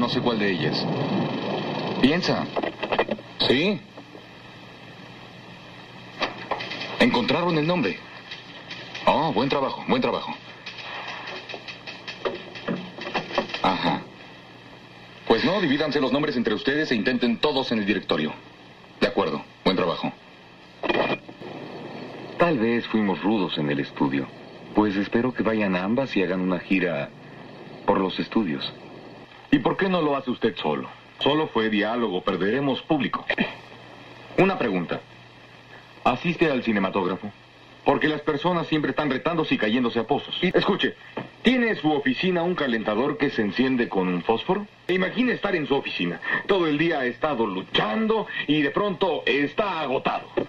no sé cuál de ellas. Piensa. Sí. Encontraron el nombre. Oh, buen trabajo, buen trabajo. Ajá. Pues no, divídanse los nombres entre ustedes e intenten todos en el directorio. De acuerdo, buen trabajo. Tal vez fuimos rudos en el estudio. Pues espero que vayan a ambas y hagan una gira por los estudios. ¿Y por qué no lo hace usted solo? Solo fue diálogo, perderemos público. Una pregunta. ¿Asiste al cinematógrafo? Porque las personas siempre están retándose y cayéndose a pozos. Y escuche, ¿tiene su oficina un calentador que se enciende con un fósforo? Imagine estar en su oficina. Todo el día ha estado luchando y de pronto está agotado.